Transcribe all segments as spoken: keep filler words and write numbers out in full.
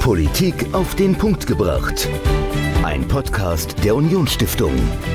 Politik auf den Punkt gebracht. Ein Podcast der Unionsstiftung.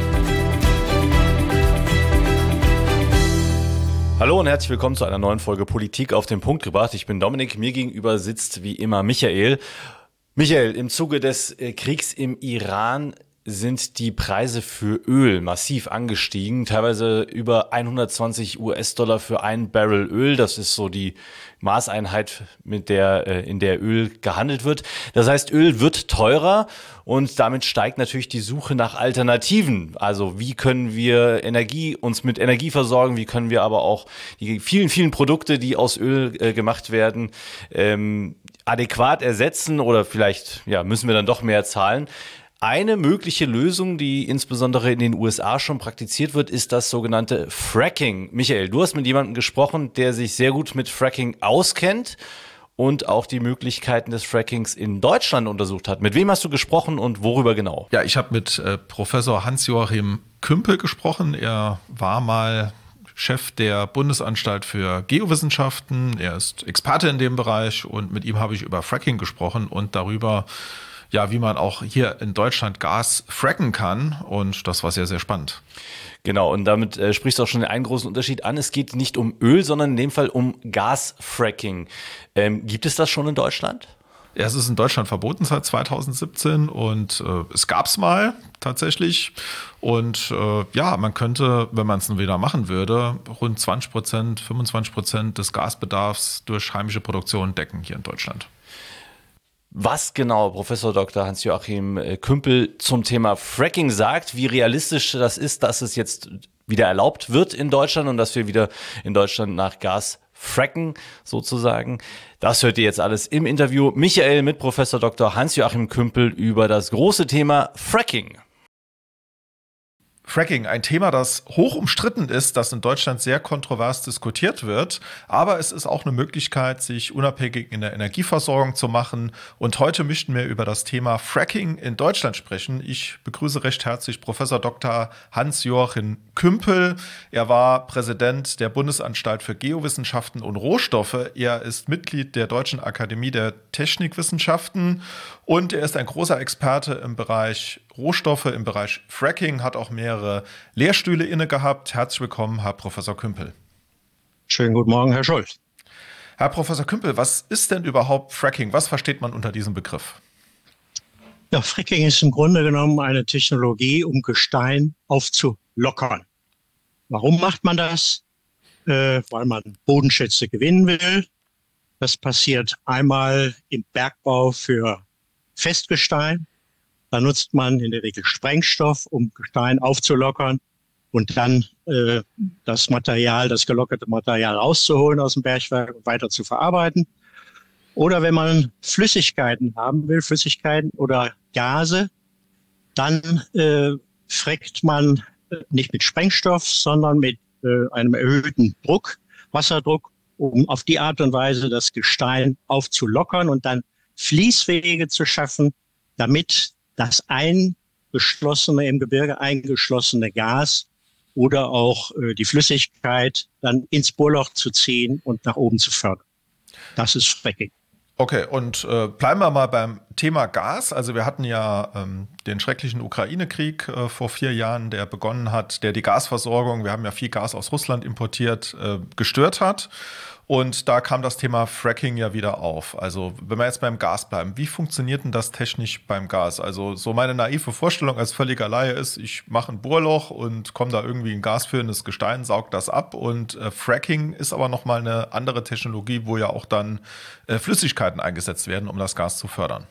Hallo und herzlich willkommen zu einer neuen Folge Politik auf den Punkt gebracht. Ich bin Dominik, mir gegenüber sitzt wie immer Michael. Michael, im Zuge des Kriegs im Iran sind die Preise für Öl massiv angestiegen, teilweise über hundertzwanzig US-Dollar für ein Barrel Öl. Das ist so die Maßeinheit, mit der in der Öl gehandelt wird. Das heißt, Öl wird teurer und damit steigt natürlich die Suche nach Alternativen. Also wie können wir Energie uns mit Energie versorgen? Wie können wir aber auch die vielen, vielen Produkte, die aus Öl äh, gemacht werden, ähm, adäquat ersetzen oder vielleicht ja müssen wir dann doch mehr zahlen? Eine mögliche Lösung, die insbesondere in den U S A schon praktiziert wird, ist das sogenannte Fracking. Michael, du hast mit jemandem gesprochen, der sich sehr gut mit Fracking auskennt und auch die Möglichkeiten des Frackings in Deutschland untersucht hat. Mit wem hast du gesprochen und worüber genau? Ja, ich habe mit äh, Professor Hans-Joachim Kümpel gesprochen. Er war mal Chef der Bundesanstalt für Geowissenschaften. Er ist Experte in dem Bereich und mit ihm habe ich über Fracking gesprochen und darüber, ja, wie man auch hier in Deutschland Gas fracken kann. Und das war sehr, sehr spannend. Genau, und damit äh, sprichst du auch schon einen großen Unterschied an. Es geht nicht um Öl, sondern in dem Fall um Gasfracking. Ähm, gibt es das schon in Deutschland? Ja, es ist in Deutschland verboten seit zweitausendsiebzehn und äh, es gab es mal tatsächlich. Und äh, ja, man könnte, wenn man es wieder machen würde, rund zwanzig Prozent, fünfundzwanzig Prozent des Gasbedarfs durch heimische Produktion decken hier in Deutschland. Was genau Professor Doktor Hans-Joachim Kümpel zum Thema Fracking sagt, wie realistisch das ist, dass es jetzt wieder erlaubt wird in Deutschland und dass wir wieder in Deutschland nach Gas fracken, sozusagen. Das hört ihr jetzt alles im Interview. Michael mit Professor Doktor Hans-Joachim Kümpel über das große Thema Fracking. Fracking, ein Thema, das hoch umstritten ist, das in Deutschland sehr kontrovers diskutiert wird. Aber es ist auch eine Möglichkeit, sich unabhängig in der Energieversorgung zu machen. Und heute möchten wir über das Thema Fracking in Deutschland sprechen. Ich begrüße recht herzlich Professor Doktor Hans-Joachim Kümpel. Er war Präsident der Bundesanstalt für Geowissenschaften und Rohstoffe. Er ist Mitglied der Deutschen Akademie der Technikwissenschaften. Und er ist ein großer Experte im Bereich Rohstoffe, im Bereich Fracking, hat auch mehrere Lehrstühle inne gehabt. Herzlich willkommen, Herr Professor Kümpel. Schönen guten Morgen, Herr Scholz. Herr Professor Kümpel, was ist denn überhaupt Fracking? Was versteht man unter diesem Begriff? Ja, Fracking ist im Grunde genommen eine Technologie, um Gestein aufzulockern. Warum macht man das? Äh, weil man Bodenschätze gewinnen will. Das passiert einmal im Bergbau für Festgestein. Da nutzt man in der Regel Sprengstoff, um Gestein aufzulockern und dann äh, das Material, das gelockerte Material rauszuholen aus dem Bergwerk und weiter zu verarbeiten. Oder wenn man Flüssigkeiten haben will, Flüssigkeiten oder Gase, dann äh, frackt man nicht mit Sprengstoff, sondern mit äh, einem erhöhten Druck, Wasserdruck, um auf die Art und Weise das Gestein aufzulockern und dann Fließwege zu schaffen, damit das eingeschlossene, im Gebirge eingeschlossene Gas oder auch äh, die Flüssigkeit dann ins Bohrloch zu ziehen und nach oben zu fördern. Das ist Fracking. Okay, und äh, bleiben wir mal beim Thema Gas. Also wir hatten ja ähm, den schrecklichen Ukraine-Krieg äh, vor vier Jahren, der begonnen hat, der die Gasversorgung, wir haben ja viel Gas aus Russland importiert, äh, gestört hat. Und da kam das Thema Fracking ja wieder auf. Also wenn wir jetzt beim Gas bleiben, wie funktioniert denn das technisch beim Gas? Also so meine naive Vorstellung als völliger Laie ist, ich mache ein Bohrloch und komme da irgendwie ein gasführendes Gestein, saugt das ab. Und äh, Fracking ist aber nochmal eine andere Technologie, wo ja auch dann äh, Flüssigkeiten eingesetzt werden, um das Gas zu fördern.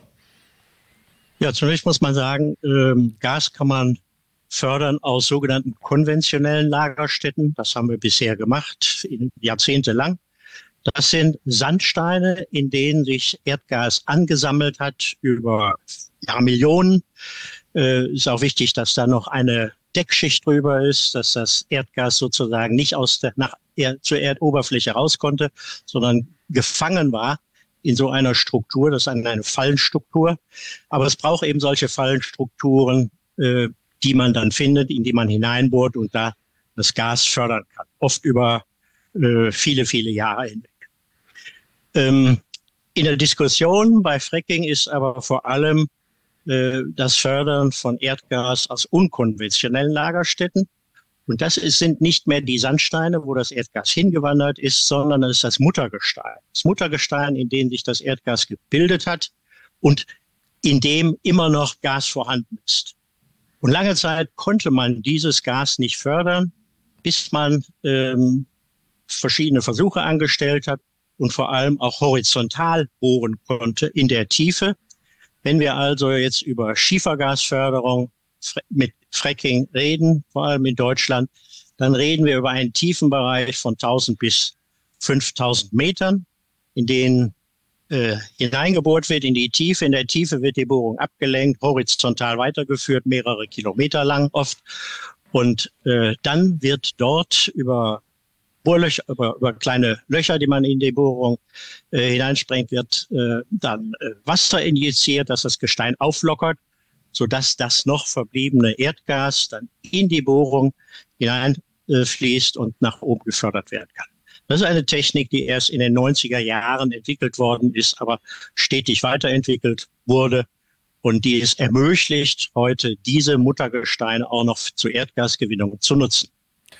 Ja, zunächst muss man sagen, ähm, Gas kann man fördern aus sogenannten konventionellen Lagerstätten. Das haben wir bisher gemacht, jahrzehntelang. Das sind Sandsteine, in denen sich Erdgas angesammelt hat über Jahrmillionen. Äh, ist auch wichtig, dass da noch eine Deckschicht drüber ist, dass das Erdgas sozusagen nicht aus der, nach er, zur Erdoberfläche raus konnte, sondern gefangen war in so einer Struktur. Das ist eine Fallenstruktur. Aber es braucht eben solche Fallenstrukturen, äh, die man dann findet, in die man hineinbohrt und da das Gas fördern kann. Oft über äh, viele, viele Jahre hinweg. Ähm, In der Diskussion bei Fracking ist aber vor allem äh, das Fördern von Erdgas aus unkonventionellen Lagerstätten. Und das ist, sind nicht mehr die Sandsteine, wo das Erdgas hingewandert ist, sondern es ist das Muttergestein. Das Muttergestein, in dem sich das Erdgas gebildet hat und in dem immer noch Gas vorhanden ist. Und lange Zeit konnte man dieses Gas nicht fördern, bis man ähm, verschiedene Versuche angestellt hat und vor allem auch horizontal bohren konnte in der Tiefe. Wenn wir also jetzt über Schiefergasförderung mit Fracking reden, vor allem in Deutschland, dann reden wir über einen Tiefenbereich von tausend bis fünftausend Metern, in denen äh, hineingebohrt wird in die Tiefe. In der Tiefe wird die Bohrung abgelenkt, horizontal weitergeführt, mehrere Kilometer lang oft. Und äh, dann wird dort über Bohrlöcher, über, über kleine Löcher, die man in die Bohrung äh, hineinsprengt, wird äh, dann äh, Wasser injiziert, das das Gestein auflockert, sodass das noch verbliebene Erdgas dann in die Bohrung hineinfließt äh, und nach oben gefördert werden kann. Das ist eine Technik, die erst in den neunziger Jahren entwickelt worden ist, aber stetig weiterentwickelt wurde und die es ermöglicht, heute diese Muttergesteine auch noch zur Erdgasgewinnung zu nutzen.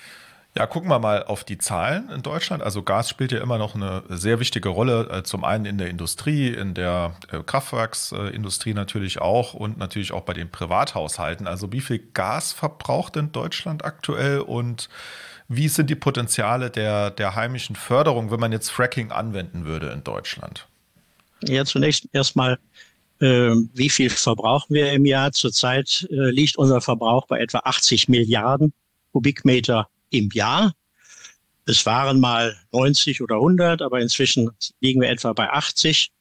Ja, gucken wir mal auf die Zahlen in Deutschland. Also Gas spielt ja immer noch eine sehr wichtige Rolle, zum einen in der Industrie, in der Kraftwerksindustrie natürlich auch und natürlich auch bei den Privathaushalten. Also wie viel Gas verbraucht denn Deutschland aktuell und wie sind die Potenziale der, der heimischen Förderung, wenn man jetzt Fracking anwenden würde in Deutschland? Ja, zunächst erstmal, äh, wie viel verbrauchen wir im Jahr? Zurzeit äh, liegt unser Verbrauch bei etwa achtzig Milliarden Kubikmeter im Jahr. Es waren mal neunzig oder hundert, aber inzwischen liegen wir etwa bei achtzig.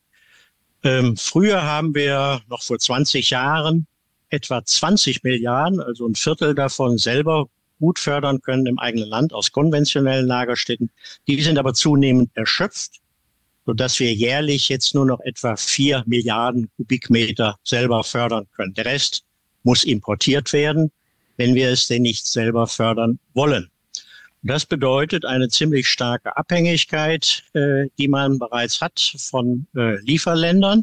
Ähm, früher haben wir noch vor zwanzig Jahren etwa zwanzig Milliarden, also ein Viertel davon selber gut fördern können im eigenen Land aus konventionellen Lagerstätten. Die sind aber zunehmend erschöpft, sodass wir jährlich jetzt nur noch etwa vier Milliarden Kubikmeter selber fördern können. Der Rest muss importiert werden, wenn wir es denn nicht selber fördern wollen. Das bedeutet eine ziemlich starke Abhängigkeit, äh, die man bereits hat von äh, Lieferländern.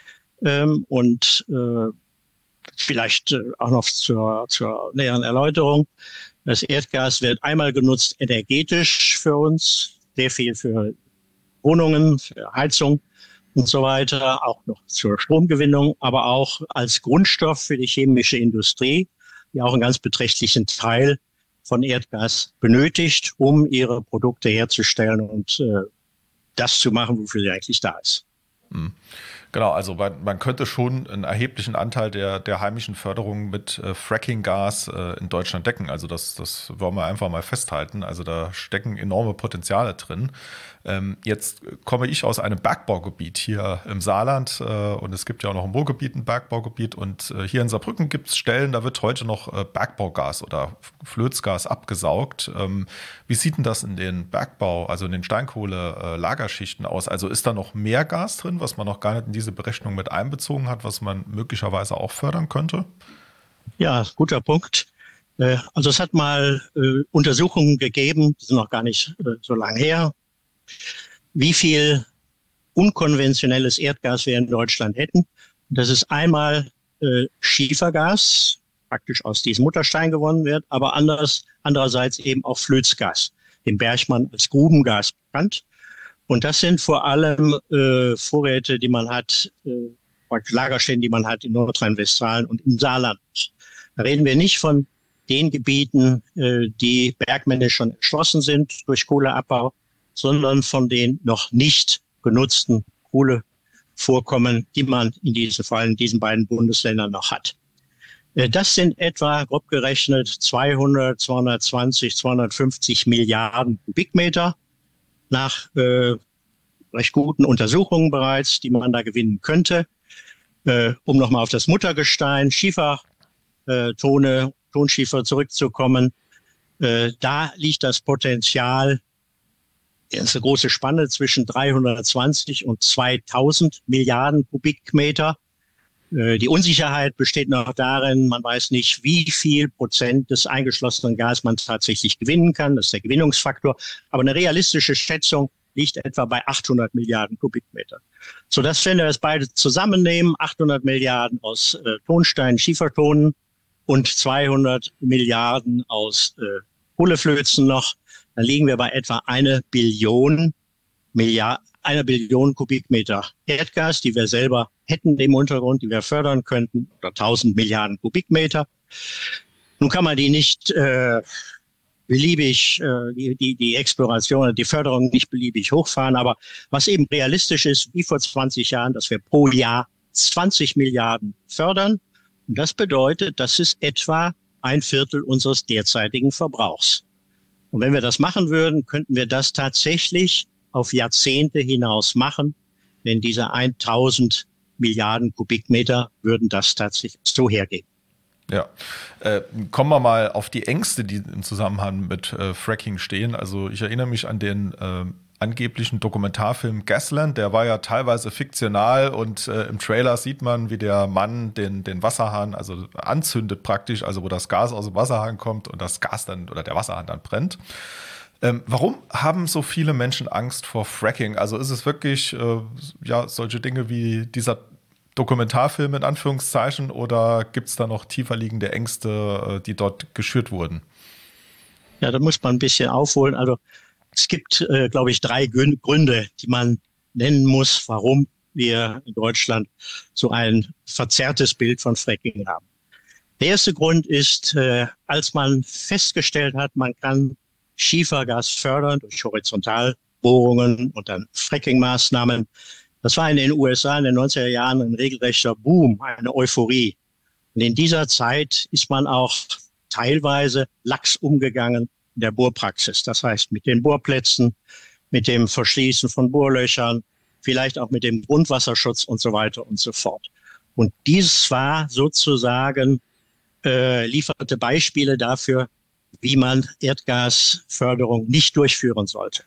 Ähm, und äh, vielleicht äh, auch noch zur, zur näheren Erläuterung. Das Erdgas wird einmal genutzt energetisch für uns, sehr viel für Wohnungen, für Heizung und so weiter, auch noch zur Stromgewinnung, aber auch als Grundstoff für die chemische Industrie, die auch einen ganz beträchtlichen Teil von Erdgas benötigt, um ihre Produkte herzustellen und äh, das zu machen, wofür sie eigentlich da ist. Hm. Genau, also man, man könnte schon einen erheblichen Anteil der, der heimischen Förderung mit äh, Fracking-Gas äh, in Deutschland decken. Also das, das wollen wir einfach mal festhalten. Also da stecken enorme Potenziale drin. Ähm, jetzt komme ich aus einem Bergbaugebiet hier im Saarland äh, und es gibt ja auch noch im Ruhrgebiet ein Bergbaugebiet und äh, hier in Saarbrücken gibt es Stellen, da wird heute noch äh, Bergbaugas oder Flößgas abgesaugt. Ähm, wie sieht denn das in den Bergbau, also in den Steinkohle-Lagerschichten äh, aus? Also ist da noch mehr Gas drin, was man noch gar nicht in diese Berechnung mit einbezogen hat, was man möglicherweise auch fördern könnte? Ja, guter Punkt. Also es hat mal äh, Untersuchungen gegeben, die sind noch gar nicht äh, so lange her, wie viel unkonventionelles Erdgas wir in Deutschland hätten. Das ist einmal äh, Schiefergas, praktisch aus diesem Mutterstein gewonnen wird, aber anders, andererseits eben auch Flößgas, dem Bergmann als Grubengas bekannt. Und das sind vor allem äh, Vorräte, die man hat, äh, praktisch Lagerstätten, die man hat in Nordrhein-Westfalen und im Saarland. Da reden wir nicht von den Gebieten, äh, die bergmännisch schon erschlossen sind durch Kohleabbau, sondern von den noch nicht genutzten Kohlevorkommen, die man in diesen, vor allem in diesen beiden Bundesländern noch hat. Äh, das sind etwa, grob gerechnet, zweihundert, zweihundertzwanzig, zweihundertfünfzig Milliarden Kubikmeter nach äh, recht guten Untersuchungen bereits, die man da gewinnen könnte. Äh, um nochmal auf das Muttergestein, Schiefer, äh, Tone, Tonschiefer zurückzukommen. Äh, da liegt das Potenzial, das ist eine große Spanne zwischen dreihundertzwanzig und zweitausend Milliarden Kubikmeter. Äh, die Unsicherheit besteht noch darin, man weiß nicht, wie viel Prozent des eingeschlossenen Gas man tatsächlich gewinnen kann. Das ist der Gewinnungsfaktor. Aber eine realistische Schätzung liegt etwa bei achthundert Milliarden Kubikmeter. So dass, wenn wir das beide zusammennehmen, achthundert Milliarden aus äh, Tonsteinen, Schiefertonen und zweihundert Milliarden aus äh, Kohleflözen noch, dann liegen wir bei etwa eine Billion Milliard, einer Billion Kubikmeter Erdgas, die wir selber hätten im Untergrund, die wir fördern könnten, oder tausend Milliarden Kubikmeter. Nun kann man die nicht äh, beliebig, äh, die, die, die Exploration, die Förderung nicht beliebig hochfahren, aber was eben realistisch ist, wie vor zwanzig Jahren, dass wir pro Jahr zwanzig Milliarden fördern. Und das bedeutet, das ist etwa ein Viertel unseres derzeitigen Verbrauchs. Und wenn wir das machen würden, könnten wir das tatsächlich auf Jahrzehnte hinaus machen, denn diese tausend Milliarden Kubikmeter würden das tatsächlich so hergeben. Ja, äh, kommen wir mal auf die Ängste, die im Zusammenhang mit äh, Fracking stehen. Also ich erinnere mich an den äh, angeblichen Dokumentarfilm Gasland, der war ja teilweise fiktional und äh, im Trailer sieht man, wie der Mann den, den Wasserhahn also anzündet praktisch, also wo das Gas aus dem Wasserhahn kommt und das Gas dann oder der Wasserhahn dann brennt. Ähm, warum haben so viele Menschen Angst vor Fracking? Also ist es wirklich äh, ja solche Dinge wie dieser Dokumentarfilm in Anführungszeichen oder gibt es da noch tiefer liegende Ängste, die dort geschürt wurden? Ja, da muss man ein bisschen aufholen. Also es gibt, äh, glaube ich, drei Gründe, die man nennen muss, warum wir in Deutschland so ein verzerrtes Bild von Fracking haben. Der erste Grund ist, äh, als man festgestellt hat, man kann Schiefergas fördern durch Horizontalbohrungen und dann Fracking-Maßnahmen. Das war in den U S A in den neunziger Jahren ein regelrechter Boom, eine Euphorie. Und in dieser Zeit ist man auch teilweise lax umgegangen in der Bohrpraxis. Das heißt, mit den Bohrplätzen, mit dem Verschließen von Bohrlöchern, vielleicht auch mit dem Grundwasserschutz und so weiter und so fort. Und dies war sozusagen, äh, lieferte Beispiele dafür, wie man Erdgasförderung nicht durchführen sollte.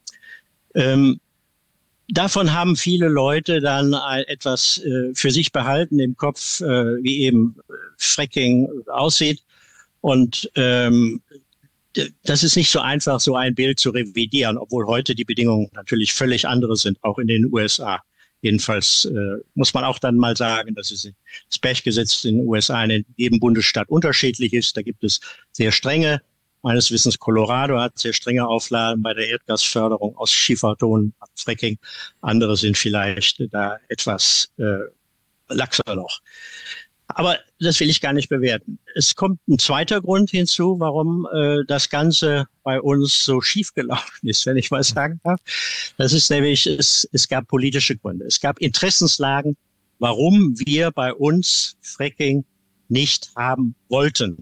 Ähm, Davon haben viele Leute dann etwas äh, für sich behalten im Kopf, äh, wie eben Fracking aussieht. Und ähm, das ist nicht so einfach, so ein Bild zu revidieren, obwohl heute die Bedingungen natürlich völlig andere sind, auch in den U S A. Jedenfalls äh, muss man auch dann mal sagen, dass es das Pechgesetz in den U S A in jedem Bundesstaat unterschiedlich ist. Da gibt es sehr strenge. Meines Wissens Colorado hat sehr strenge Auflagen bei der Erdgasförderung aus Schieferton, Fracking. Andere sind vielleicht da etwas äh, laxer noch. Aber das will ich gar nicht bewerten. Es kommt ein zweiter Grund hinzu, warum äh, das Ganze bei uns so schief gelaufen ist, wenn ich mal sagen darf. Das ist nämlich, es, es gab politische Gründe. Es gab Interessenslagen, warum wir bei uns Fracking nicht haben wollten.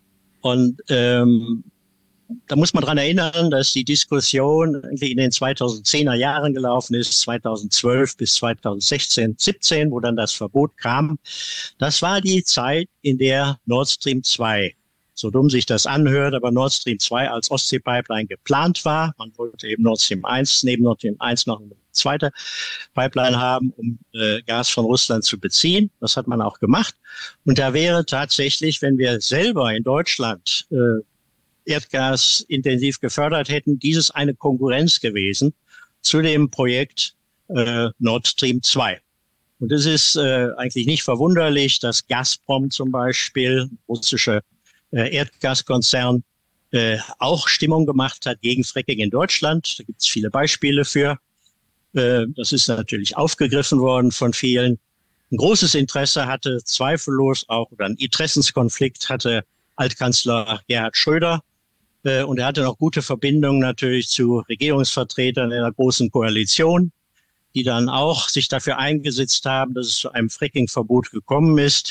Und ähm, da muss man dran erinnern, dass die Diskussion irgendwie in den zweitausendzehner Jahren gelaufen ist, zweitausendzwölf bis zweitausendsechzehn, siebzehn, wo dann das Verbot kam. Das war die Zeit, in der Nord Stream zwei, so dumm sich das anhört, aber Nord Stream zwei als Ostsee-Pipeline geplant war. Man wollte eben Nord Stream eins, neben Nord Stream eins noch eine zweite Pipeline haben, um äh, Gas von Russland zu beziehen. Das hat man auch gemacht. Und da wäre tatsächlich, wenn wir selber in Deutschland äh, Erdgas intensiv gefördert hätten, dieses eine Konkurrenz gewesen zu dem Projekt äh, Nord Stream zwei. Und es ist äh, eigentlich nicht verwunderlich, dass Gazprom zum Beispiel, russische äh, Erdgaskonzern, äh, auch Stimmung gemacht hat gegen Fracking in Deutschland. Da gibt es viele Beispiele für. Das ist natürlich aufgegriffen worden von vielen. Ein großes Interesse hatte zweifellos auch, oder einen Interessenskonflikt hatte Altkanzler Gerhard Schröder. Und er hatte noch gute Verbindungen natürlich zu Regierungsvertretern in einer großen Koalition, die dann auch sich dafür eingesetzt haben, dass es zu einem Fracking-Verbot gekommen ist.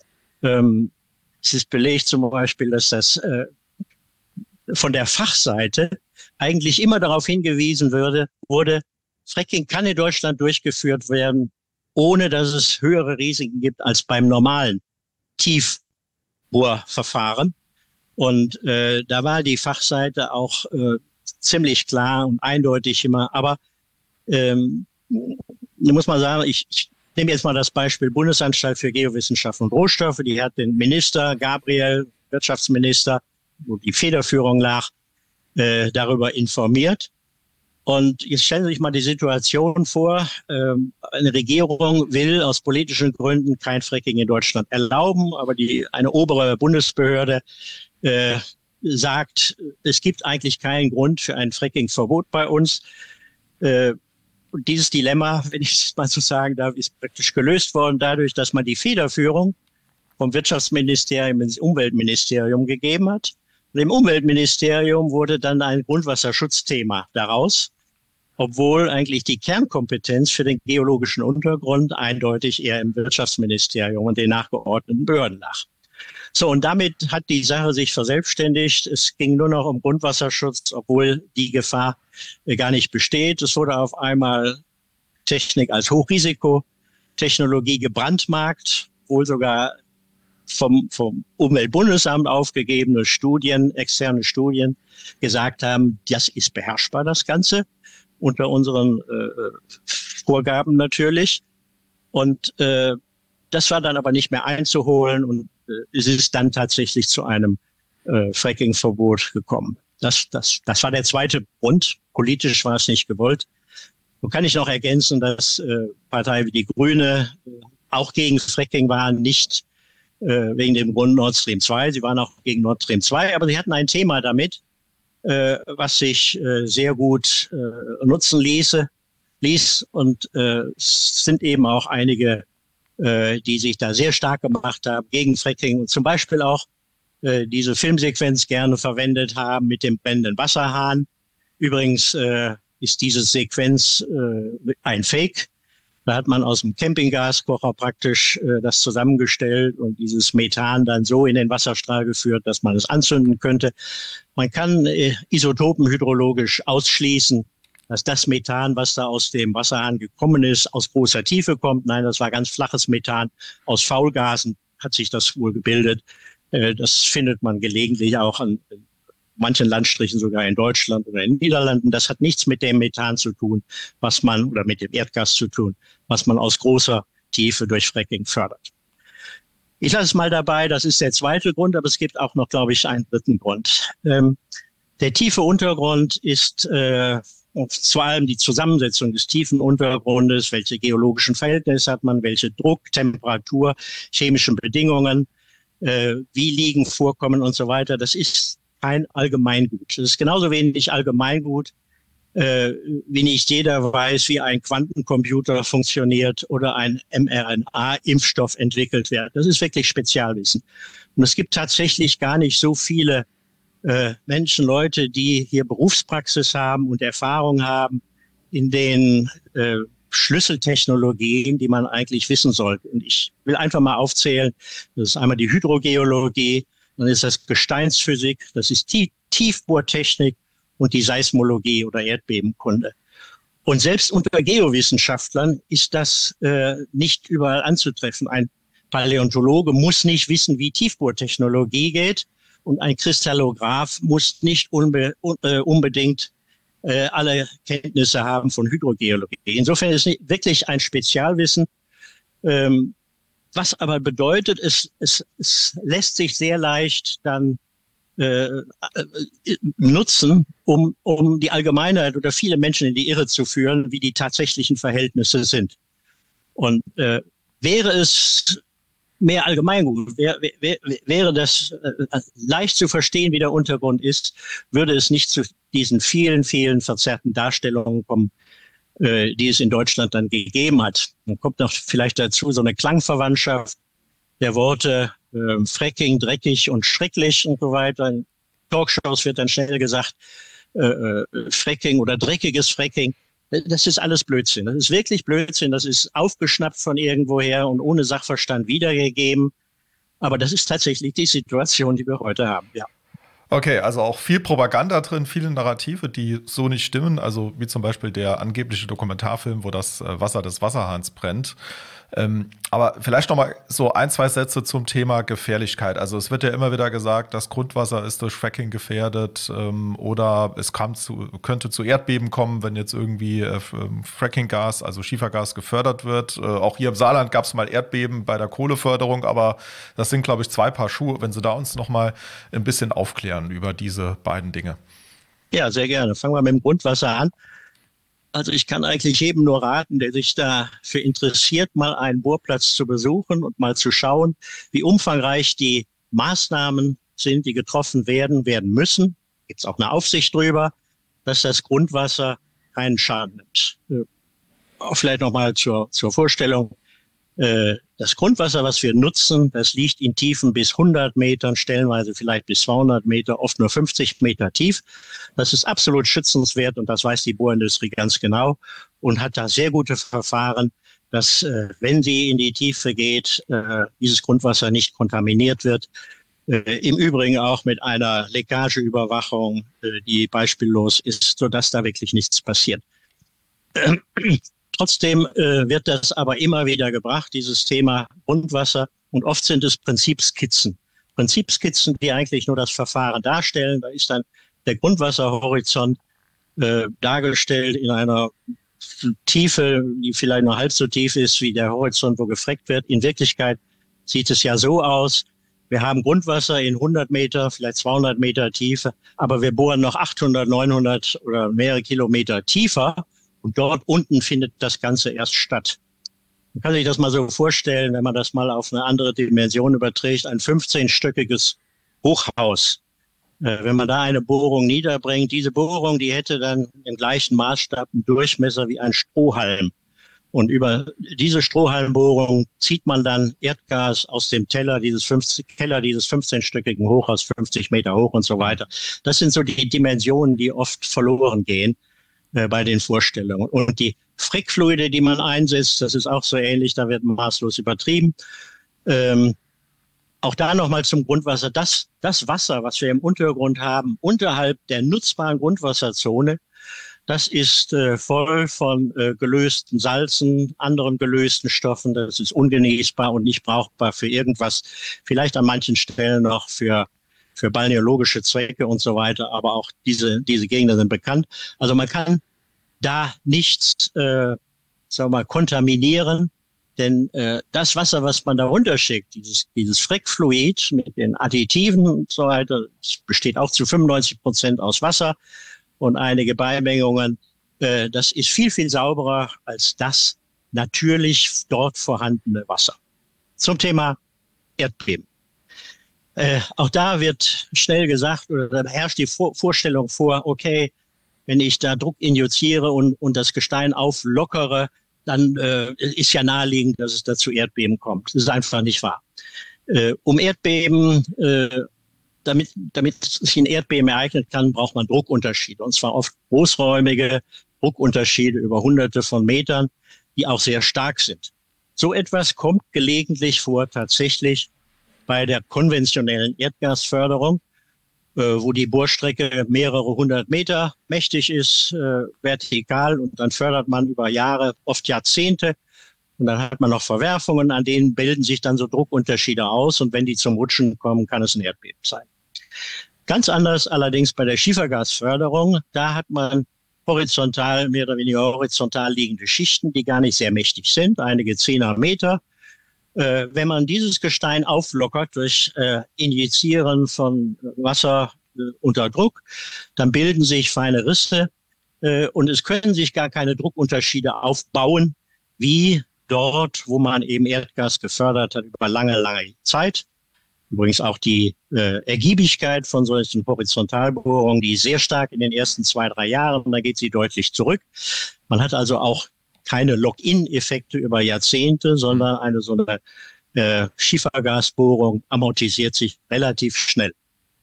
Es ist belegt zum Beispiel, dass das von der Fachseite eigentlich immer darauf hingewiesen würde, wurde, Fracking kann in Deutschland durchgeführt werden, ohne dass es höhere Risiken gibt als beim normalen Tiefbohrverfahren. Und äh, da war die Fachseite auch äh, ziemlich klar und eindeutig immer. Aber ähm, da muss man sagen, ich, ich nehme jetzt mal das Beispiel Bundesanstalt für Geowissenschaften und Rohstoffe. Die hat den Minister Gabriel, Wirtschaftsminister, wo die Federführung lag, äh, darüber informiert. Und jetzt stellen Sie sich mal die Situation vor, ähm, eine Regierung will aus politischen Gründen kein Fracking in Deutschland erlauben, aber die, eine obere Bundesbehörde äh, sagt, es gibt eigentlich keinen Grund für ein Fracking-Verbot bei uns. Äh, und dieses Dilemma, wenn ich es mal so sagen darf, ist praktisch gelöst worden dadurch, dass man die Federführung vom Wirtschaftsministerium ins Umweltministerium gegeben hat. Und im Umweltministerium wurde dann ein Grundwasserschutzthema daraus, obwohl eigentlich die Kernkompetenz für den geologischen Untergrund eindeutig eher im Wirtschaftsministerium und den nachgeordneten Behörden lag. So, und damit hat die Sache sich verselbstständigt. Es ging nur noch um Grundwasserschutz, obwohl die Gefahr gar nicht besteht. Es wurde auf einmal Technik als Hochrisikotechnologie gebrandmarkt, wohl sogar vom, vom Umweltbundesamt aufgegebene Studien, externe Studien gesagt haben, das ist beherrschbar, das Ganze, unter unseren äh, Vorgaben natürlich. Und äh, das war dann aber nicht mehr einzuholen und äh, es ist dann tatsächlich zu einem äh, Fracking-Verbot gekommen. Das, das, das war der zweite Grund. Politisch war es nicht gewollt. So kann ich noch ergänzen, dass äh, Parteien wie die Grüne äh, auch gegen Fracking waren, nicht äh, wegen dem Grund Nord Stream zwei. Sie waren auch gegen Nord Stream zwei, aber sie hatten ein Thema damit, äh, was sich äh, sehr gut äh, nutzen ließe, ließ. Und äh, es sind eben auch einige, äh, die sich da sehr stark gemacht haben gegen Fracking und zum Beispiel auch äh, diese Filmsequenz gerne verwendet haben mit dem brennenden Wasserhahn. Übrigens äh, ist diese Sequenz äh, ein Fake. Da hat man aus dem Campinggaskocher praktisch äh, das zusammengestellt und dieses Methan dann so in den Wasserstrahl geführt, dass man es anzünden könnte. Man kann äh, isotopenhydrologisch ausschließen, dass das Methan, was da aus dem Wasserhahn gekommen ist, aus großer Tiefe kommt. Nein, das war ganz flaches Methan. Aus Faulgasen hat sich das wohl gebildet. Äh, das findet man gelegentlich auch an manchen Landstrichen, sogar in Deutschland oder in den Niederlanden. Das hat nichts mit dem Methan zu tun, was man, oder mit dem Erdgas zu tun, was man aus großer Tiefe durch Fracking fördert. Ich lasse es mal dabei, das ist der zweite Grund, aber es gibt auch noch, glaube ich, einen dritten Grund. Ähm, der tiefe Untergrund ist äh, vor allem die Zusammensetzung des tiefen Untergrundes, welche geologischen Verhältnisse hat man, welche Druck, Temperatur, chemischen Bedingungen, äh, wie Liegen vorkommen und so weiter. Das ist kein Allgemeingut. Das ist genauso wenig Allgemeingut, äh, wie nicht jeder weiß, wie ein Quantencomputer funktioniert oder ein mRNA-Impfstoff entwickelt wird. Das ist wirklich Spezialwissen. Und es gibt tatsächlich gar nicht so viele äh, Menschen, Leute, die hier Berufspraxis haben und Erfahrung haben in den äh, Schlüsseltechnologien, die man eigentlich wissen sollte. Und ich will einfach mal aufzählen, das ist einmal die Hydrogeologie, dann ist das Gesteinsphysik, das ist Tie- Tiefbohrtechnik und die Seismologie oder Erdbebenkunde. Und selbst unter Geowissenschaftlern ist das äh, nicht überall anzutreffen. Ein Paläontologe muss nicht wissen, wie Tiefbohrtechnologie geht und ein Kristallograph muss nicht unbe- un- äh, unbedingt äh, alle Kenntnisse haben von Hydrogeologie. Insofern ist es wirklich ein Spezialwissen. Ähm, Was aber bedeutet, es, es, es lässt sich sehr leicht dann äh, nutzen, um, um die Allgemeinheit oder viele Menschen in die Irre zu führen, wie die tatsächlichen Verhältnisse sind. Und äh, wäre es mehr Allgemeingut, wär, wär, wäre das äh, leicht zu verstehen, wie der Untergrund ist, würde es nicht zu diesen vielen, vielen verzerrten Darstellungen kommen, die es in Deutschland dann gegeben hat. Dann kommt noch vielleicht dazu so eine Klangverwandtschaft der Worte äh, Fracking, dreckig und schrecklich und so weiter. In Talkshows wird dann schnell gesagt, äh, äh, Fracking oder dreckiges Fracking. Das ist alles Blödsinn. Das ist wirklich Blödsinn. Das ist aufgeschnappt von irgendwoher und ohne Sachverstand wiedergegeben. Aber das ist tatsächlich die Situation, die wir heute haben, ja. Okay, also auch viel Propaganda drin, viele Narrative, die so nicht stimmen. Also wie zum Beispiel der angebliche Dokumentarfilm, wo das Wasser des Wasserhahns brennt. Ähm, aber vielleicht noch mal so ein, zwei Sätze zum Thema Gefährlichkeit. Also es wird ja immer wieder gesagt, das Grundwasser ist durch Fracking gefährdet ähm, oder es kam zu, könnte zu Erdbeben kommen, wenn jetzt irgendwie äh, Frackinggas, also Schiefergas gefördert wird. Äh, auch hier im Saarland gab es mal Erdbeben bei der Kohleförderung, aber das sind, glaube ich, zwei Paar Schuhe. Wenn Sie da uns noch mal ein bisschen aufklären über diese beiden Dinge. Ja, sehr gerne. Fangen wir mit dem Grundwasser an. Also ich kann eigentlich jedem nur raten, der sich dafür interessiert, mal einen Bohrplatz zu besuchen und mal zu schauen, wie umfangreich die Maßnahmen sind, die getroffen werden, werden müssen. Gibt es auch eine Aufsicht drüber, dass das Grundwasser keinen Schaden nimmt. Äh, auch vielleicht nochmal zur, zur Vorstellung. Äh, das Grundwasser, was wir nutzen, das liegt in Tiefen bis hundert Metern, stellenweise vielleicht bis zweihundert Meter, oft nur fünfzig Meter tief. Das ist absolut schützenswert und das weiß die Bohrindustrie ganz genau und hat da sehr gute Verfahren, dass, äh, wenn sie in die Tiefe geht, äh, dieses Grundwasser nicht kontaminiert wird. Äh, Im Übrigen auch mit einer Leckageüberwachung, äh, die beispiellos ist, sodass da wirklich nichts passiert. Ähm, Trotzdem äh, wird das aber immer wieder gebracht, dieses Thema Grundwasser. Und oft sind es Prinzipskizzen. Prinzipskizzen, die eigentlich nur das Verfahren darstellen. Da ist dann der Grundwasserhorizont äh, dargestellt in einer Tiefe, die vielleicht nur halb so tief ist wie der Horizont, wo gefreckt wird. In Wirklichkeit sieht es ja so aus. Wir haben Grundwasser in hundert Meter, vielleicht zweihundert Meter Tiefe, aber wir bohren noch achthundert, neunhundert oder mehrere Kilometer tiefer. Und dort unten findet das Ganze erst statt. Man kann sich das mal so vorstellen, wenn man das mal auf eine andere Dimension überträgt, ein fünfzehnstöckiges Hochhaus. Äh, wenn man da eine Bohrung niederbringt, diese Bohrung, die hätte dann im gleichen Maßstab einen Durchmesser wie ein Strohhalm. Und über diese Strohhalmbohrung zieht man dann Erdgas aus dem Teller dieses fünfzig, Keller dieses fünfzehnstöckigen Hochhaus, fünfzig Meter hoch und so weiter. Das sind so die Dimensionen, die oft verloren gehen bei den Vorstellungen. Und die Frickfluide, die man einsetzt, das ist auch so ähnlich, da wird maßlos übertrieben. Ähm, auch da nochmal zum Grundwasser. Das, das Wasser, was wir im Untergrund haben, unterhalb der nutzbaren Grundwasserzone, das ist äh, voll von äh, gelösten Salzen, anderen gelösten Stoffen. Das ist ungenießbar und nicht brauchbar für irgendwas. Vielleicht an manchen Stellen noch für für balneologische Zwecke und so weiter, aber auch diese diese Gegenden sind bekannt. Also man kann da nichts, äh, sagen wir mal, kontaminieren, denn äh, das Wasser, was man da runterschickt, dieses dieses Frickfluid mit den Additiven und so weiter, das besteht auch zu fünfundneunzig Prozent aus Wasser und einige Beimengungen. Äh, das ist viel viel sauberer als das natürlich dort vorhandene Wasser. Zum Thema Erdbeben. Äh, auch da wird schnell gesagt, oder da herrscht die Vor- Vorstellung vor, okay, wenn ich da Druck injiziere und, und das Gestein auflockere, dann äh, ist ja naheliegend, dass es da zu Erdbeben kommt. Das ist einfach nicht wahr. Äh, um Erdbeben, äh, damit, damit sich ein Erdbeben ereignen kann, braucht man Druckunterschiede. Und zwar oft großräumige Druckunterschiede über hunderte von Metern, die auch sehr stark sind. So etwas kommt gelegentlich vor, tatsächlich, bei der konventionellen Erdgasförderung, äh, wo die Bohrstrecke mehrere hundert Meter mächtig ist, äh, vertikal, und dann fördert man über Jahre, oft Jahrzehnte, und dann hat man noch Verwerfungen, an denen bilden sich dann so Druckunterschiede aus, und wenn die zum Rutschen kommen, kann es ein Erdbeben sein. Ganz anders allerdings bei der Schiefergasförderung. Da hat man horizontal, mehr oder weniger horizontal liegende Schichten, die gar nicht sehr mächtig sind, einige Zehner Meter. Äh, wenn man dieses Gestein auflockert durch äh, Injizieren von Wasser äh, unter Druck, dann bilden sich feine Risse äh, und es können sich gar keine Druckunterschiede aufbauen, wie dort, wo man eben Erdgas gefördert hat über lange, lange Zeit. Übrigens auch die äh, Ergiebigkeit von solchen Horizontalbohrungen, die ist sehr stark in den ersten zwei, drei Jahren, da geht sie deutlich zurück. Man hat also auch keine Lock-in-Effekte über Jahrzehnte, sondern eine so eine äh, Schiefergasbohrung amortisiert sich relativ schnell.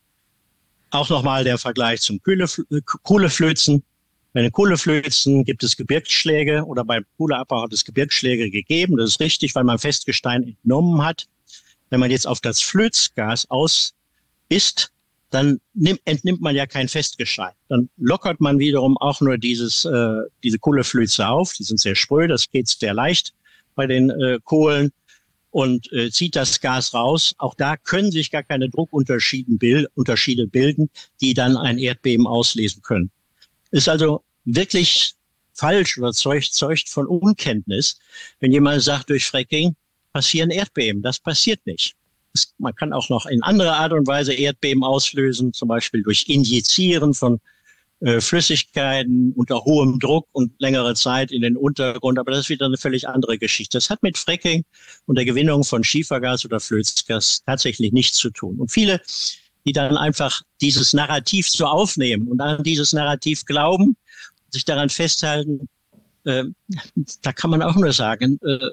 Auch nochmal der Vergleich zum Kohleflözen. Bei den Kohleflözen gibt es Gebirgsschläge, oder beim Kohleabbau hat es Gebirgsschläge gegeben. Das ist richtig, weil man Festgestein entnommen hat. Wenn man jetzt auf das Flözgas aus ist, dann nimmt, entnimmt man ja kein Festgestein. Dann lockert man wiederum auch nur dieses, äh, diese Kohleflöze auf. Die sind sehr spröd, das geht sehr leicht bei den äh, Kohlen, und äh, zieht das Gas raus. Auch da können sich gar keine Druckunterschiede bild, Unterschiede bilden, die dann ein Erdbeben auslesen können. Ist also wirklich falsch oder zeugt, zeugt von Unkenntnis, wenn jemand sagt, durch Fracking passieren Erdbeben. Das passiert nicht. Das, man kann auch noch in anderer Art und Weise Erdbeben auslösen, zum Beispiel durch Injizieren von äh, Flüssigkeiten unter hohem Druck und längere Zeit in den Untergrund. Aber das ist wieder eine völlig andere Geschichte. Das hat mit Fracking und der Gewinnung von Schiefergas oder Flößgas tatsächlich nichts zu tun. Und viele, die dann einfach dieses Narrativ so aufnehmen und an dieses Narrativ glauben, sich daran festhalten, äh, da kann man auch nur sagen, äh,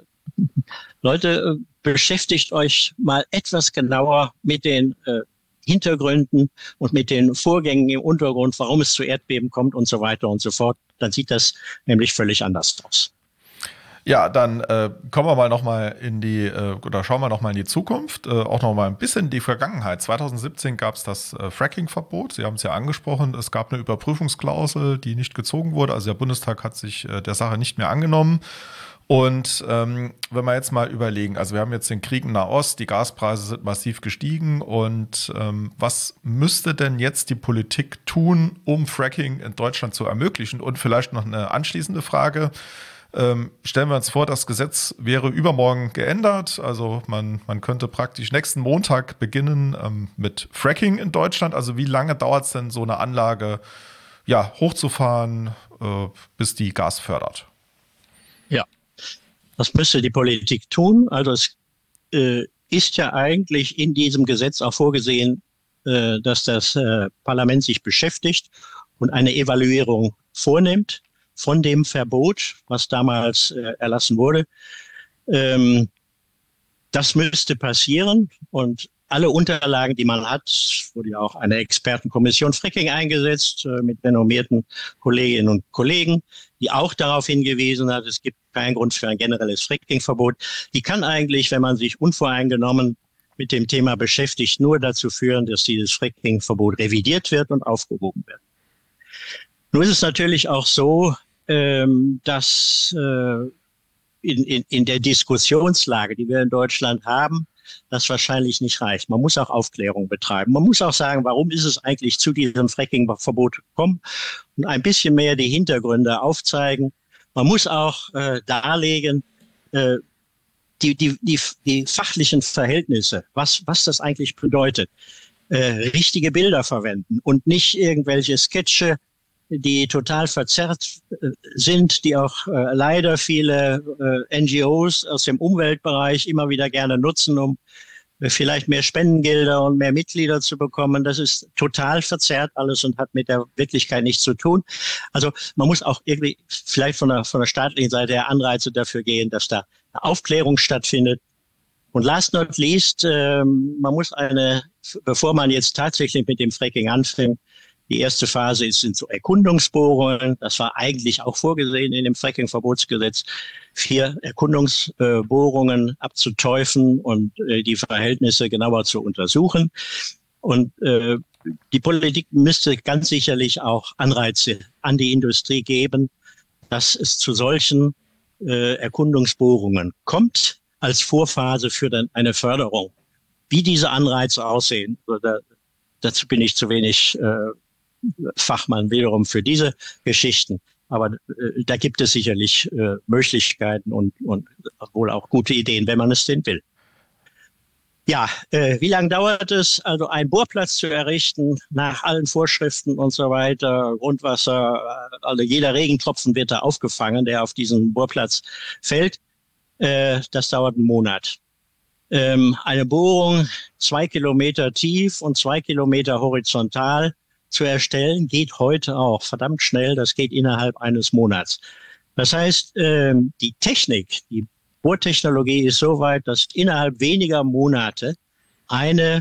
Leute, äh, beschäftigt euch mal etwas genauer mit den äh, Hintergründen und mit den Vorgängen im Untergrund, warum es zu Erdbeben kommt und so weiter und so fort. Dann sieht das nämlich völlig anders aus. Ja, dann äh, kommen wir mal noch mal in die, äh, oder schauen wir noch mal in die Zukunft, äh, auch noch mal ein bisschen in die Vergangenheit. zwanzig siebzehn gab es das äh, Fracking-Verbot. Sie haben es ja angesprochen, es gab eine Überprüfungsklausel, die nicht gezogen wurde. Also der Bundestag hat sich äh, der Sache nicht mehr angenommen. Und ähm, wenn wir jetzt mal überlegen, also wir haben jetzt den Krieg in Nahost, die Gaspreise sind massiv gestiegen und ähm, was müsste denn jetzt die Politik tun, um Fracking in Deutschland zu ermöglichen? Und vielleicht noch eine anschließende Frage. Ähm, stellen wir uns vor, das Gesetz wäre übermorgen geändert. Also man, man könnte praktisch nächsten Montag beginnen ähm, mit Fracking in Deutschland. Also wie lange dauert es denn, so eine Anlage ja, hochzufahren, äh, bis die Gas fördert? Ja, das müsste die Politik tun. Also es äh, ist ja eigentlich in diesem Gesetz auch vorgesehen, äh, dass das äh, Parlament sich beschäftigt und eine Evaluierung vornimmt von dem Verbot, was damals äh, erlassen wurde. Ähm, das müsste passieren und alle Unterlagen, die man hat, wurde ja auch eine Expertenkommission Fracking eingesetzt äh, mit renommierten Kolleginnen und Kollegen, die auch darauf hingewiesen hat, es gibt keinen Grund für ein generelles Fracking-Verbot. Die kann eigentlich, wenn man sich unvoreingenommen mit dem Thema beschäftigt, nur dazu führen, dass dieses Fracking-Verbot revidiert wird und aufgehoben wird. Nun ist es natürlich auch so, ähm, dass äh, in, in, in der Diskussionslage, die wir in Deutschland haben, das wahrscheinlich nicht reicht. Man muss auch Aufklärung betreiben. Man muss auch sagen, warum ist es eigentlich zu diesem Fracking-Verbot gekommen und ein bisschen mehr die Hintergründe aufzeigen. Man muss auch äh, darlegen, äh, die, die, die, die fachlichen Verhältnisse, was, was das eigentlich bedeutet. Äh, richtige Bilder verwenden und nicht irgendwelche Sketche, die total verzerrt äh, sind, die auch äh, leider viele äh, N G Os aus dem Umweltbereich immer wieder gerne nutzen, um äh, vielleicht mehr Spendengelder und mehr Mitglieder zu bekommen. Das ist total verzerrt alles und hat mit der Wirklichkeit nichts zu tun. Also man muss auch irgendwie vielleicht von der, von der staatlichen Seite her Anreize dafür gehen, dass da eine Aufklärung stattfindet. Und last not least, äh, man muss eine, bevor man jetzt tatsächlich mit dem Fracking anfängt, die erste Phase ist, sind so Erkundungsbohrungen. Das war eigentlich auch vorgesehen in dem Fracking-Verbotsgesetz, vier Erkundungsbohrungen abzuteufen und äh, die Verhältnisse genauer zu untersuchen. Und äh, die Politik müsste ganz sicherlich auch Anreize an die Industrie geben, dass es zu solchen äh, Erkundungsbohrungen kommt, als Vorphase für dann eine Förderung. Wie diese Anreize aussehen, oder, dazu bin ich zu wenig äh, Fachmann wiederum für diese Geschichten. Aber äh, da gibt es sicherlich äh, Möglichkeiten und, und wohl auch gute Ideen, wenn man es denn will. Ja, äh, wie lange dauert es, also einen Bohrplatz zu errichten, nach allen Vorschriften und so weiter, Grundwasser, also jeder Regentropfen wird da aufgefangen, der auf diesen Bohrplatz fällt. Äh, das dauert einen Monat. Ähm, eine Bohrung zwei Kilometer tief und zwei Kilometer horizontal zu erstellen, geht heute auch verdammt schnell. Das geht innerhalb eines Monats. Das heißt, ähm, die Technik, die Bohrtechnologie ist so weit, dass innerhalb weniger Monate eine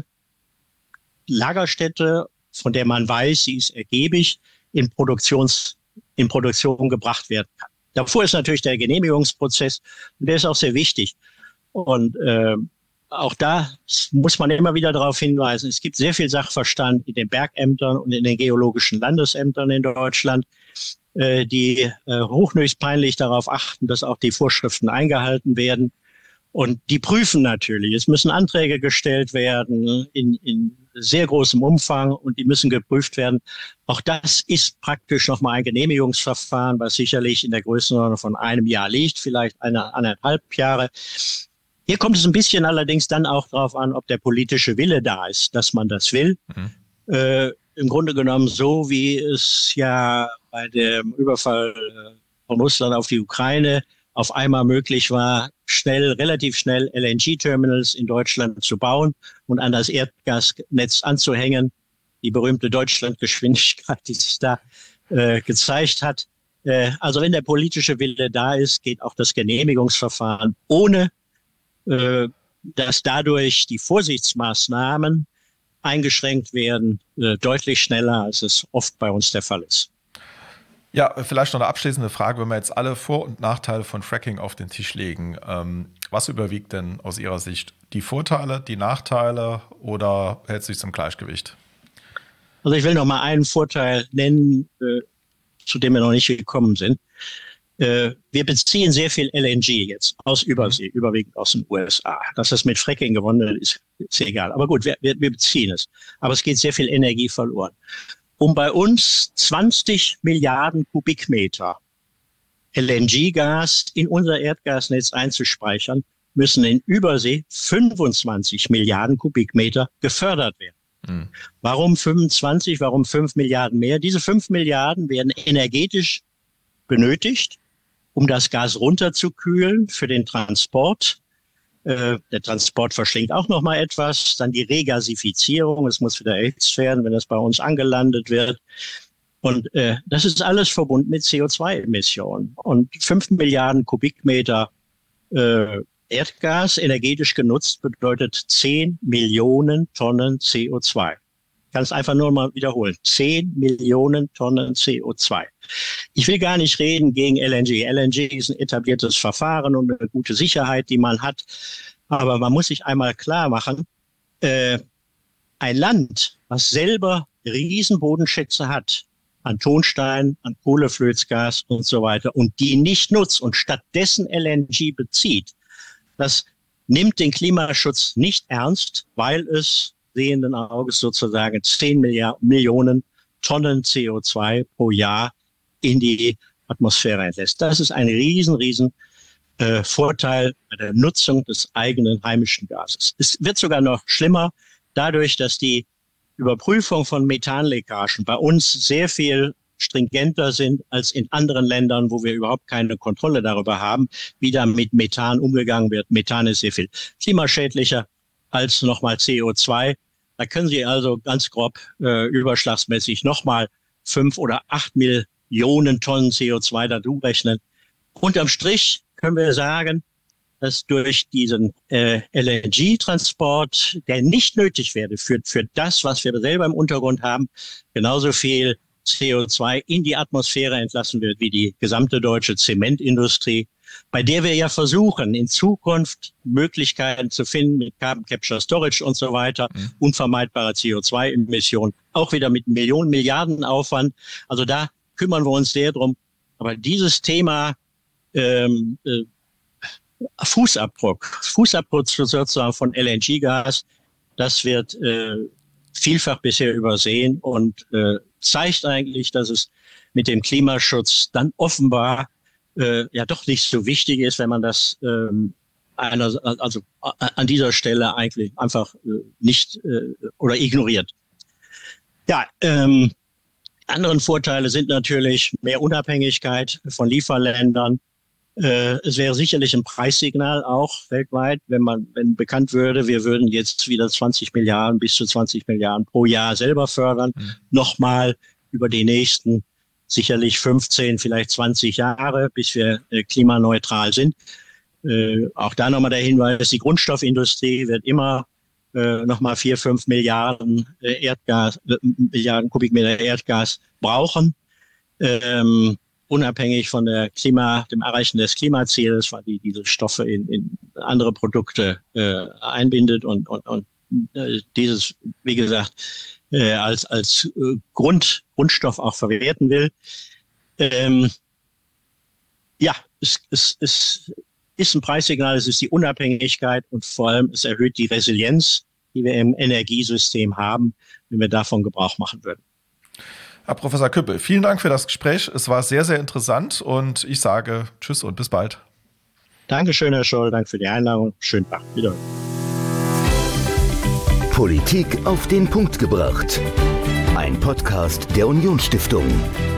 Lagerstätte, von der man weiß, sie ist ergiebig, in Produktions, in Produktion gebracht werden kann. Davor ist natürlich der Genehmigungsprozess und der ist auch sehr wichtig. Und äh, auch da muss man immer wieder darauf hinweisen, es gibt sehr viel Sachverstand in den Bergämtern und in den geologischen Landesämtern in Deutschland, äh, die äh, hochnöchst peinlich darauf achten, dass auch die Vorschriften eingehalten werden. Und die prüfen natürlich. Es müssen Anträge gestellt werden in, in sehr großem Umfang und die müssen geprüft werden. Auch das ist praktisch nochmal ein Genehmigungsverfahren, was sicherlich in der Größenordnung von einem Jahr liegt, vielleicht eine, eineinhalb Jahre. Hier kommt es ein bisschen allerdings dann auch darauf an, ob der politische Wille da ist, dass man das will. Mhm. Äh, im Grunde genommen so, wie es ja bei dem Überfall von Russland auf die Ukraine auf einmal möglich war, schnell, relativ schnell L N G-Terminals in Deutschland zu bauen und an das Erdgasnetz anzuhängen. Die berühmte Deutschlandgeschwindigkeit, die sich da äh, gezeigt hat. Äh, also wenn der politische Wille da ist, geht auch das Genehmigungsverfahren, ohne äh, dass dadurch die Vorsichtsmaßnahmen eingeschränkt werden, äh, deutlich schneller, als es oft bei uns der Fall ist. Ja, vielleicht noch eine abschließende Frage, wenn wir jetzt alle Vor- und Nachteile von Fracking auf den Tisch legen. Ähm, was überwiegt denn aus Ihrer Sicht? Die Vorteile, die Nachteile oder hält sich zum Gleichgewicht? Also ich will noch mal einen Vorteil nennen, äh, zu dem wir noch nicht gekommen sind. Äh, wir beziehen sehr viel L N G jetzt aus Übersee, überwiegend aus den U S A. Dass das mit Fracking gewonnen ist, ist egal. Aber gut, wir, wir, wir beziehen es. Aber es geht sehr viel Energie verloren. Um bei uns zwanzig Milliarden Kubikmeter L N G-Gas in unser Erdgasnetz einzuspeichern, müssen in Übersee fünfundzwanzig Milliarden Kubikmeter gefördert werden. Mhm. Warum fünfundzwanzig? Warum fünf Milliarden mehr? Diese fünf Milliarden werden energetisch benötigt, um das Gas runterzukühlen für den Transport. Äh, der Transport verschlingt auch noch mal etwas. Dann die Regasifizierung. Es muss wieder erhitzt werden, wenn es bei uns angelandet wird. Und äh, das ist alles verbunden mit C O zwei Emissionen. Und fünf Milliarden Kubikmeter äh, Erdgas energetisch genutzt bedeutet zehn Millionen Tonnen C O zwei. Ich kann es einfach nur mal wiederholen. zehn Millionen Tonnen C O zwei. Ich will gar nicht reden gegen L N G. L N G ist ein etabliertes Verfahren und eine gute Sicherheit, die man hat. Aber man muss sich einmal klar machen, äh, ein Land, was selber Riesenbodenschätze hat, an Tonstein, an Kohleflötsgas und so weiter, und die nicht nutzt und stattdessen L N G bezieht, das nimmt den Klimaschutz nicht ernst, weil es sehenden Auges sozusagen zehn Millionen Tonnen C O zwei pro Jahr in die Atmosphäre entlässt. Das ist ein riesen, riesen äh, Vorteil bei der Nutzung des eigenen heimischen Gases. Es wird sogar noch schlimmer, dadurch, dass die Überprüfung von Methanleckagen bei uns sehr viel stringenter sind als in anderen Ländern, wo wir überhaupt keine Kontrolle darüber haben, wie da mit Methan umgegangen wird. Methan ist sehr viel klimaschädlicher als nochmal C O zwei. Da können Sie also ganz grob äh, überschlagsmäßig nochmal fünf oder acht Millionen Tonnen C O zwei dazu rechnen. Unterm Strich können wir sagen, dass durch diesen äh, L N G-Transport, der nicht nötig wäre für, für das, was wir selber im Untergrund haben, genauso viel C O zwei in die Atmosphäre entlassen wird wie die gesamte deutsche Zementindustrie, bei der wir ja versuchen, in Zukunft Möglichkeiten zu finden mit Carbon Capture Storage und so weiter, mhm. unvermeidbare C O zwei Emissionen, auch wieder mit Millionen, Milliarden Aufwand. Also da kümmern wir uns sehr drum. Aber dieses Thema ähm, äh, Fußabdruck, Fußabdruck sozusagen von L N G-Gas, das wird äh, vielfach bisher übersehen und äh, zeigt eigentlich, dass es mit dem Klimaschutz dann offenbar äh, ja doch nicht so wichtig ist, wenn man das ähm, einer, also an dieser Stelle eigentlich einfach äh, nicht äh, oder ignoriert. Ja, ähm, anderen Vorteile sind natürlich mehr Unabhängigkeit von Lieferländern. Äh, es wäre sicherlich ein Preissignal auch weltweit, wenn man, wenn bekannt würde, wir würden jetzt wieder zwanzig Milliarden bis zu zwanzig Milliarden pro Jahr selber fördern, mhm. nochmal über die nächsten sicherlich fünfzehn, vielleicht zwanzig Jahre, bis wir äh, klimaneutral sind. Äh, auch da nochmal der Hinweis, die Grundstoffindustrie wird immer äh, nochmal vier, fünf Milliarden äh, Erdgas, äh, Milliarden Kubikmeter Erdgas brauchen. Ähm, unabhängig von der Klima, dem Erreichen des Klimaziels, weil die diese Stoffe in, in andere Produkte äh, einbindet und, und, und äh, dieses, wie gesagt, äh, als, als äh, Grund, Grundstoff auch verwerten will. Ähm, ja, es, es, es ist ein Preissignal, es ist die Unabhängigkeit und vor allem es erhöht die Resilienz, die wir im Energiesystem haben, wenn wir davon Gebrauch machen würden. Herr Professor Küppel, vielen Dank für das Gespräch. Es war sehr, sehr interessant und ich sage Tschüss und bis bald. Dankeschön, Herr Scholl. Danke für die Einladung. Schönen Tag. Wiederhören. Politik auf den Punkt gebracht. Ein Podcast der Unionsstiftung.